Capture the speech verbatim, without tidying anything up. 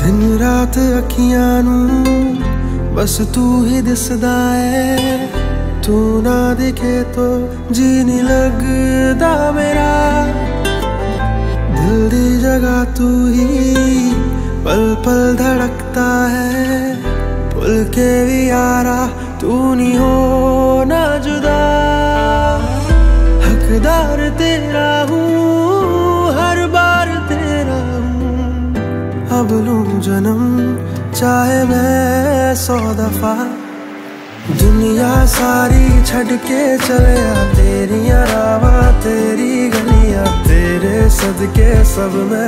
दिन रात अखियां नू बस तू ही दिसदा है। तू ना दिखे तो जी नहीं लगदा मेरा। दिल दी जगह तू ही पल पल धड़कता है। भूल के भी यारा तू नहीं हो ना जुदा। हकदार तेरा हूँ हर बार तेरा हूँ। अब लूं जन्म चाहे मैं सौ दफा। दुनिया सारी छड़ के चले आ तेरिया रावा तेरी गलियां। तेरे सदके सब में